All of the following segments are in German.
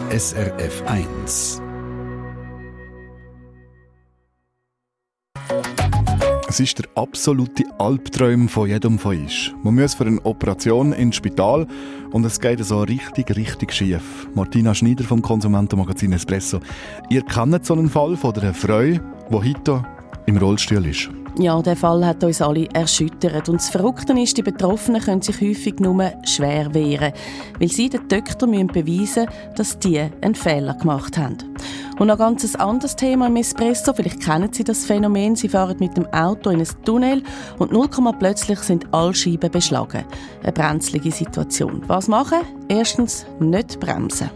SRF 1. Es ist der absolute Albtraum von jedem von uns. Man muss für eine Operation ins Spital und es geht so richtig schief. Martina Schneider vom Konsumentenmagazin Espresso. Ihr kennt so einen Fall von einer Frau, die heute im Rollstuhl ist. Ja, der Fall hat uns alle erschüttert. Und das Verrückte ist, die Betroffenen können sich häufig nur schwer wehren, weil sie den Doktor beweisen müssen, dass die einen Fehler gemacht haben. Und ein ganz anderes Thema im Espresso, vielleicht kennen Sie das Phänomen, Sie fahren mit dem Auto in ein Tunnel und 0, plötzlich sind alle Scheiben beschlagen. Eine brenzlige Situation. Was machen? Erstens, nicht bremsen.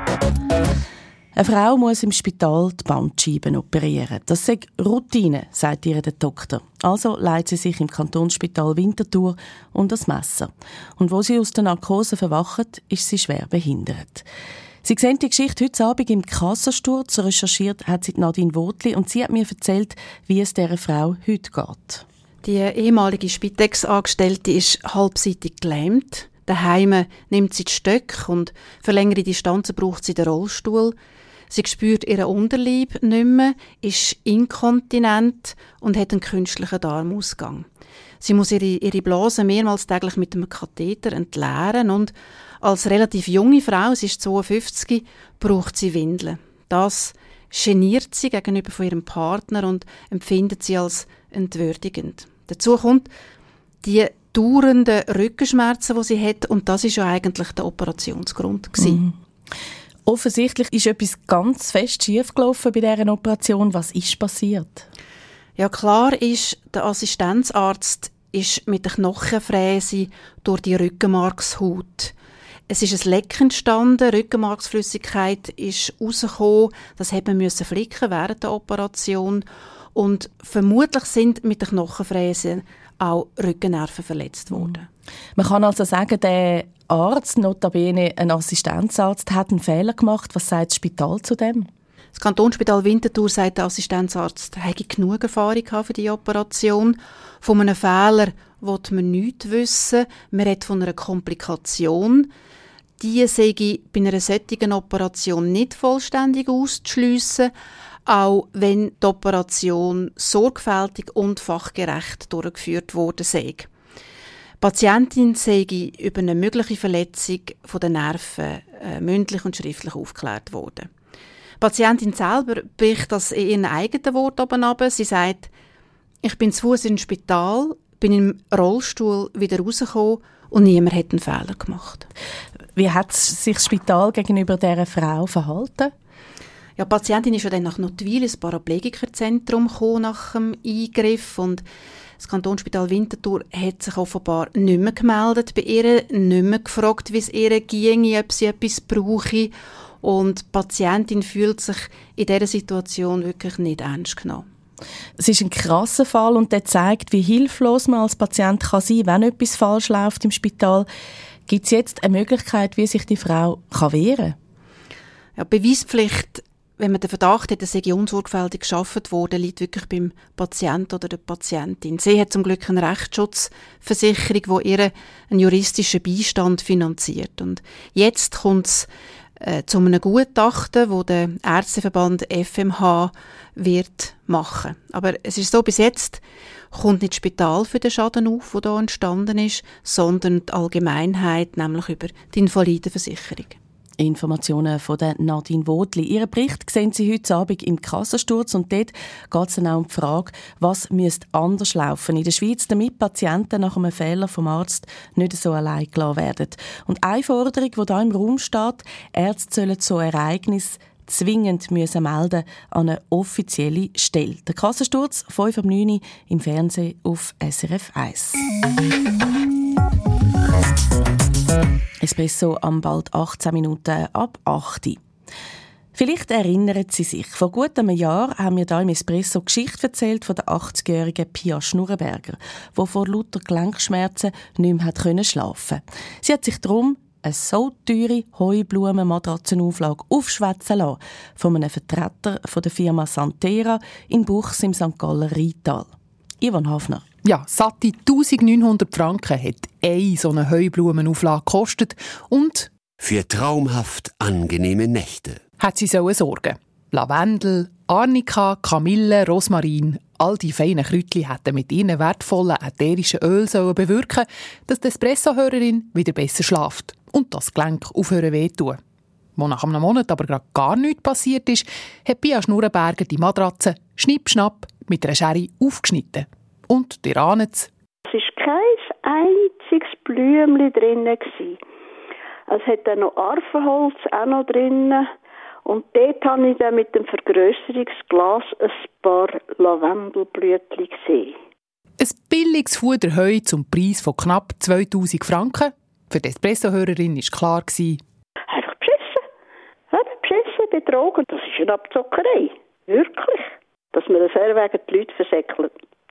Eine Frau muss im Spital die Bandscheiben operieren. Das sei Routine, sagt ihr der Doktor. Also leiht sie sich im Kantonsspital Winterthur unter das Messer. Und wo sie aus der Narkose verwacht, ist sie schwer behindert. Sie sehen die Geschichte heute Abend im Kassensturz. Recherchiert hat sie Nadine Wotli und sie hat mir erzählt, wie es dieser Frau heute geht. Die ehemalige Spitex-Angestellte ist halbseitig gelähmt. Daheim nimmt sie die Stöcke und für längere Distanzen braucht sie den Rollstuhl. Sie spürt ihren Unterleib nicht mehr, ist inkontinent und hat einen künstlichen Darmausgang. Sie muss ihre Blase mehrmals täglich mit einem Katheter entleeren und als relativ junge Frau, sie ist 52, braucht sie Windeln. Das geniert sie gegenüber von ihrem Partner und empfindet sie als entwürdigend. Dazu kommt die dauernden Rückenschmerzen, die sie hat, und das ist ja eigentlich der Operationsgrund gewesen. Offensichtlich ist etwas ganz fest schiefgelaufen bei dieser Operation. Was ist passiert? Ja, klar ist, der Assistenzarzt ist mit der Knochenfräse durch die Rückenmarkshaut. Es ist ein Leck entstanden, Rückenmarksflüssigkeit ist rausgekommen, das hat man müssen flicken während der Operation. Und vermutlich sind mit der Knochenfräse auch Rückennerven verletzt worden. Man kann also sagen, der Arzt, notabene ein Assistenzarzt, hat einen Fehler gemacht. Was sagt das Spital zu dem? Das Kantonsspital Winterthur sagt, der Assistenzarzt hätte genug Erfahrung für die Operation. Von einem Fehler will man nichts wissen. Man redet von einer Komplikation. Die sei bei einer solchen Operation nicht vollständig auszuschliessen, auch wenn die Operation sorgfältig und fachgerecht durchgeführt worden sei. Die Patientin sei über eine mögliche Verletzung der Nerven mündlich und schriftlich aufgeklärt worden. Die Patientin selber bricht das in ihren eigenen Worten runter. Sie sagt, ich bin zu Fuß ins Spital, bin im Rollstuhl wieder rausgekommen und niemand hat einen Fehler gemacht. Wie hat sich das Spital gegenüber dieser Frau verhalten? Ja, die Patientin ist ja dann nach Notwil ins Paraplegikerzentrum gekommen nach dem Eingriff und das Kantonsspital Winterthur hat sich offenbar nicht mehr gemeldet bei ihr, nicht mehr gefragt, wie es ihr ginge, ob sie etwas brauche. Und die Patientin fühlt sich in dieser Situation wirklich nicht ernst genommen. Es ist ein krasser Fall und der zeigt, wie hilflos man als Patient kann sein kann, wenn etwas falsch läuft im Spital. Gibt es jetzt eine Möglichkeit, wie sich die Frau wehren kann? Ja, Beweispflicht, wenn man den Verdacht hat, dass sie unsorgfältig geschaffen wurde, liegt wirklich beim Patienten oder der Patientin. Sie hat zum Glück eine Rechtsschutzversicherung, die ihr einen juristischen Beistand finanziert. Und jetzt kommt es zu einem Gutachten, das der Ärzteverband FMH wird machen. Aber es ist so, bis jetzt kommt nicht das Spital für den Schaden auf, der hier entstanden ist, sondern die Allgemeinheit, nämlich über die Invalidenversicherung. Informationen von der Nadine Wotli. Ihren Bericht sehen Sie heute Abend im Kassensturz und dort geht es dann auch um die Frage, was müsste anders laufen in der Schweiz, damit Patienten nach einem Fehler vom Arzt nicht so allein gelassen werden. Und eine Forderung, die hier im Raum steht, Ärzte sollen so Ereignisse zwingend melden an eine offizielle Stelle. Der Kassensturz, 5:09 im Fernsehen auf SRF 1. Espresso am bald 18 Minuten ab 8 Uhr. Vielleicht erinnern Sie sich, vor gut einem Jahr haben wir hier im Espresso Geschichte erzählt von der 80-jährigen Pia Schnurrenberger, die vor lauter Gelenkschmerzen nicht mehr schlafen konnte. Sie hat sich darum eine so teure Heublumenmatratzenauflage aufschwätzen lassen von einem Vertreter von der Firma Santera in Buchs im St. Galler Rheintal. Yvonne Hafner. Ja, satte 1900 Franken hat eine so eine Heublumenauflage gekostet und für traumhaft angenehme Nächte. Hat sie Sorgen. Lavendel, Arnika, Kamille, Rosmarin, all die feinen Kräutchen hätten mit ihren wertvollen ätherischen Ölen bewirken, dass die Espresso-Hörerin wieder besser schlaft und das Gelenk aufhören wehtun. Wo nach einem Monat aber gerade gar nichts passiert ist, hat Pia Schnurrenberger die Matratze schnipp-schnapp mit einer Schere aufgeschnitten. Und ihr ahnt es. Es war kein einziges Blümchen drin. Es hat dann noch Arvenholz auch noch drin. Und dort habe ich dann mit dem Vergrösserungsglas ein paar Lavendelblütchen gesehen. Ein billiges Fuder Heu zum Preis von knapp 2000 Franken. Für die Espresso-Hörerin war klar. Einfach beschissen, betrogen. Das ist eine Abzockerei. Wirklich. Dass man das wegen die Leute versäckelt.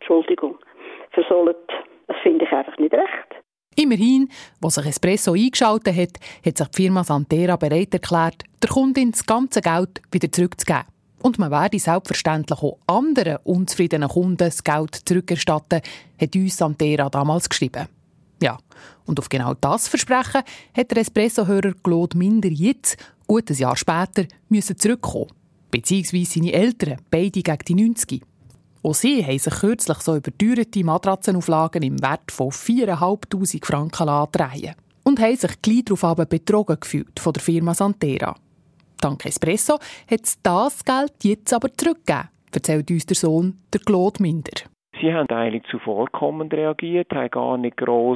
Versollt. Das finde ich einfach nicht recht. Immerhin, als sich Espresso eingeschaltet hat, hat sich die Firma Santera bereit erklärt, der Kundin das ganze Geld wieder zurückzugeben. Und man werde selbstverständlich auch anderen unzufriedenen Kunden das Geld zurückerstatten, hat uns Santera damals geschrieben. Ja, und auf genau das Versprechen hat der Espresso-Hörer Claude Minder jetzt, gut ein Jahr später, müssen zurückkommen. Beziehungsweise seine Eltern, beide gegen die 90. Auch sie haben sich kürzlich so überteuerte Matratzenauflagen im Wert von 4'500 Franken drehen und haben sich gleich darauf betrogen gefühlt von der Firma Santera. Dank Espresso hat es das Geld jetzt aber zurückgegeben, erzählt uns der Sohn, der Claude Minder. Sie haben eigentlich zuvorkommend reagiert, haben gar nicht gross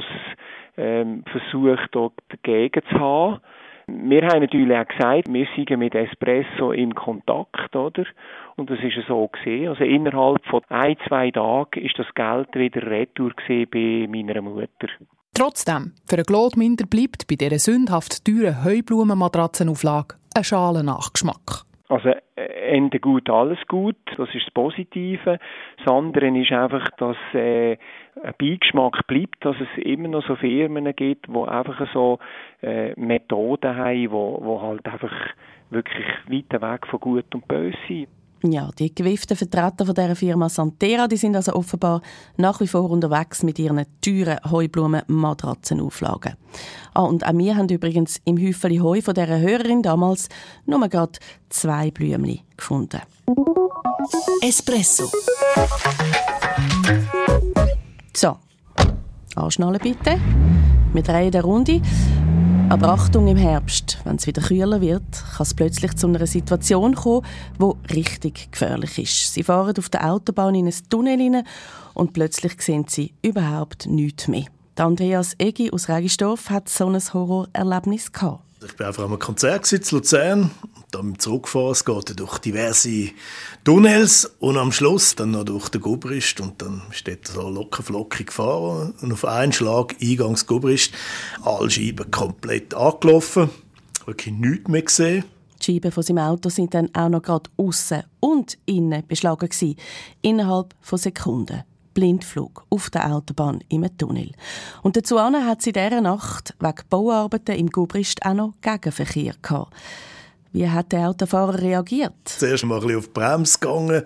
versucht, dagegen zu haben. Wir haben natürlich auch gesagt, wir sind mit Espresso in Kontakt, oder? Und das ist so gesehen. Also innerhalb von 1-2 Tagen ist das Geld wieder retour bei meiner Mutter. Trotzdem, für Claude Minder bleibt bei dieser sündhaft teuren Heublumenmatratzenauflage ein Schalen-Nachgeschmack. Also Ende gut, alles gut, das ist das Positive. Das andere ist einfach, dass ein Beigeschmack bleibt, dass es immer noch so Firmen gibt, die einfach so Methoden haben, die halt einfach wirklich weit weg von Gut und Böse sind. Ja, die gewieften Vertreter von dieser Firma Santera, die sind also offenbar nach wie vor unterwegs mit ihren teuren Heublumen-Matratzenauflagen. Und auch wir haben übrigens im Häufeli Heu von dieser Hörerin damals nur gerade 2 Blümchen gefunden. Espresso. So, anschnallen bitte. Wir drehen eine Runde. Aber Achtung im Herbst, wenn es wieder kühler wird, kann es plötzlich zu einer Situation kommen, die richtig gefährlich ist. Sie fahren auf der Autobahn in ein Tunnel hinein und plötzlich sehen sie überhaupt nichts mehr. Andreas Eggi aus Regisdorf hat so ein Horrorerlebnis gehabt. Ich war einfach an einem Konzert in Luzern. Dann beim Zurückfahren, es geht durch diverse Tunnels und am Schluss dann noch durch den Gubrist und dann steht so locker flockig gefahren und auf einen Schlag eingangs Gubrist alle Scheiben komplett angelaufen, wirklich nichts mehr gesehen. Die Scheiben von seinem Auto sind dann auch noch gerade aussen und innen beschlagen gewesen, innerhalb von Sekunden. Blindflug auf der Autobahn im Tunnel. Und dazu hat sie in dieser Nacht wegen Bauarbeiten im Gubrist auch noch Gegenverkehr gehabt. Wie hat der Autofahrer reagiert? Zuerst mal ein bisschen auf die Bremse gegangen,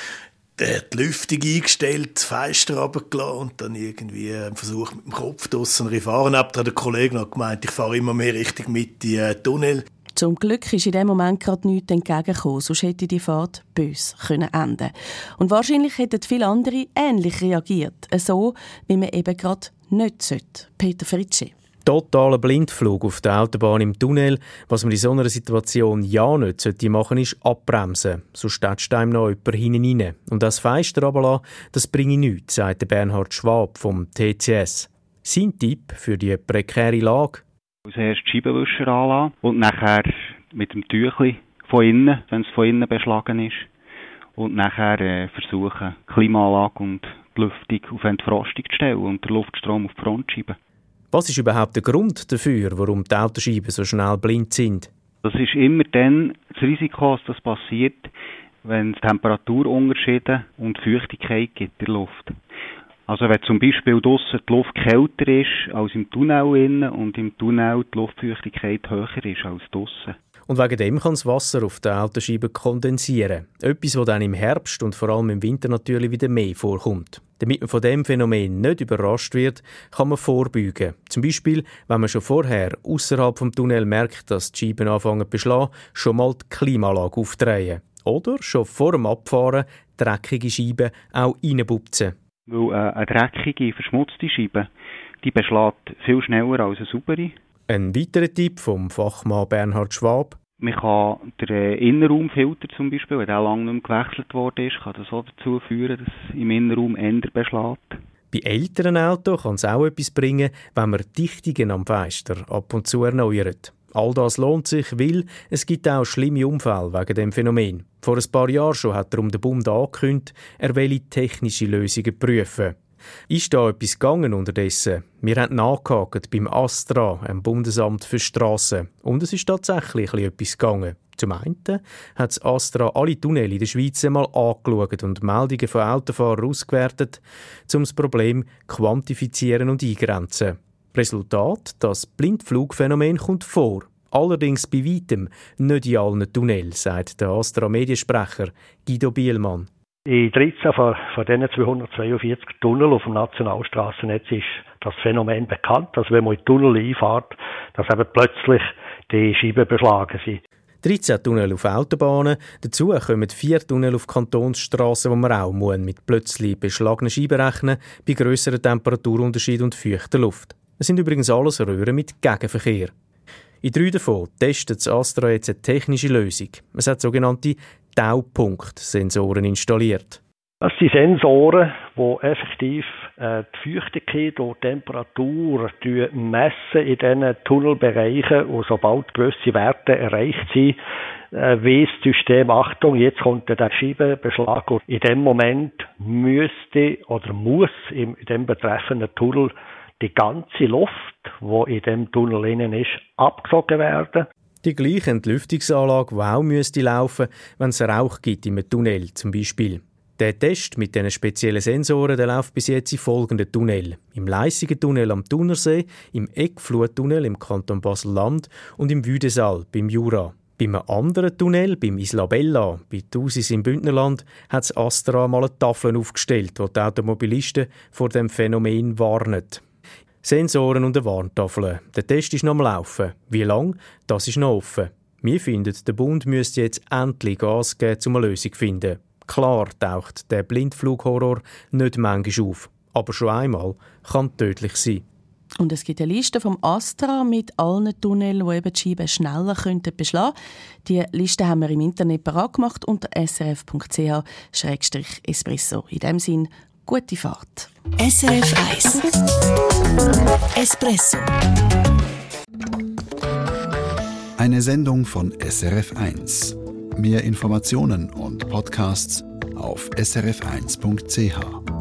der hat die Lüftung eingestellt, die Fenster runtergelassen und dann irgendwie versucht mit dem Kopf draussen zu fahren. Hat der Kollege noch gemeint, ich fahre immer mehr Richtung Mitte Tunnel. Zum Glück ist in dem Moment gerade nichts entgegengekommen, sonst hätte die Fahrt böse enden können. Und wahrscheinlich hätten viele andere ähnlich reagiert, so wie man eben gerade nicht sollte. Peter Fritschi. Totaler Blindflug auf der Autobahn im Tunnel. Was man in so einer Situation ja nicht machen sollte, ist abbremsen. Sonst tätscht einem noch jemand hinten rein. Und das Fenster runterlassen, das bringe nichts, sagt Bernhard Schwab vom TCS. Sein Tipp für die prekäre Lage? Zuerst die Scheibenwischer anlassen und nachher mit dem Tüchli von innen, wenn es von innen beschlagen ist. Und nachher versuchen, die Klimaanlage und die Lüftung auf Entfrostung zu stellen und den Luftstrom auf die Frontscheibe. Was ist überhaupt der Grund dafür, warum die Autoscheiben so schnell blind sind? Das ist immer dann das Risiko, dass das passiert, wenn es Temperaturunterschiede und Feuchtigkeit gibt in der Luft. Also wenn zum Beispiel draussen die Luft kälter ist als im Tunnel innen und im Tunnel die Luftfeuchtigkeit höher ist als draussen. Und wegen dem kann das Wasser auf der Autoscheibe kondensieren. Etwas, das dann im Herbst und vor allem im Winter natürlich wieder mehr vorkommt. Damit man von diesem Phänomen nicht überrascht wird, kann man vorbeugen. Zum Beispiel, wenn man schon vorher außerhalb vom Tunnel merkt, dass die Scheiben anfangen zu beschlagen, schon mal die Klimaanlage aufdrehen. Oder schon vor dem Abfahren dreckige Scheiben auch reinputzen. Weil eine dreckige, verschmutzte Scheibe, die beschlägt viel schneller als eine saubere. Ein weiterer Tipp vom Fachmann Bernhard Schwab: Man kann den Innenraumfilter zum Beispiel, wenn der lange nicht mehr gewechselt worden ist, kann das auch dazu führen, dass es im Innenraum eher beschlägt. Bei älteren Autos kann es auch etwas bringen, wenn man Dichtungen am Fenster ab und zu erneuert. All das lohnt sich, weil es gibt auch schlimme Unfälle wegen dem Phänomen. Vor ein paar Jahren schon hat darum der Bund angekündigt, er wolle technische Lösungen prüfen. Ist da etwas gegangen unterdessen? Wir haben nachgehakt beim ASTRA, dem Bundesamt für Strassen. Und es ist tatsächlich etwas gegangen. Zum einen hat das ASTRA alle Tunnel in der Schweiz einmal angeschaut und Meldungen von Autofahrern ausgewertet, um das Problem quantifizieren und eingrenzen. Resultat: das Blindflugphänomen kommt vor. Allerdings bei weitem nicht in allen Tunnels, sagt der ASTRA-Mediensprecher Guido Bielmann. In 13 von diesen 242 Tunnel auf dem Nationalstrassennetz ist das Phänomen bekannt, dass wenn man in die Tunnel einfahrt, dass eben plötzlich die Scheiben beschlagen sind. 13 Tunnel auf Autobahnen, dazu kommen 4 Tunnel auf Kantonsstrassen, wo man auch mit plötzlich beschlagenen Scheiben rechnen muss, bei grösseren Temperaturunterschieden und feuchter Luft. Es sind übrigens alles Röhren mit Gegenverkehr. In 3 davon testet das ASTRA jetzt eine technische Lösung. Es hat sogenannte Taupunkt-Sensoren installiert. Das sind Sensoren, die effektiv die Feuchtigkeit und die Temperatur messen in diesen Tunnelbereichen. Und sobald gewisse Werte erreicht sind, weiss das System, Achtung, jetzt kommt der Scheibenbeschlag. Und in dem Moment müsste oder muss in dem betreffenden Tunnel die ganze Luft, die in dem Tunnel innen ist, abgesogen werden. Die gleiche Entlüftungsanlage, die auch müsste laufen, wenn es Rauch gibt im Tunnel zum Beispiel. Der Test mit diesen speziellen Sensoren der läuft bis jetzt in folgenden Tunnel: im Leissigen-Tunnel am Thunersee, im Eckflut-Tunnel im Kanton Basel-Land und im Wüdesal beim Jura. Bei einem anderen Tunnel, beim Isla Bella, bei Thusis im Bündnerland, hat das ASTRA mal eine Tafel aufgestellt, die die Automobilisten vor dem Phänomen warnen. Sensoren und eine Warntafel. Der Test ist noch am Laufen. Wie lange? Das ist noch offen. Wir finden, der Bund müsste jetzt endlich Gas geben, um eine Lösung zu finden. Klar taucht der Blindflughorror nicht manchmal auf, aber schon einmal kann tödlich sein. Und es gibt eine Liste vom ASTRA mit allen Tunneln, die eben die Scheiben schneller beschlagen könnten. Die Liste haben wir im Internet parat gemacht unter srf.ch/espresso. In dem Sinn, gute Fahrt. SRF 1 Espresso. Eine Sendung von SRF 1. Mehr Informationen und Podcasts auf srf1.ch.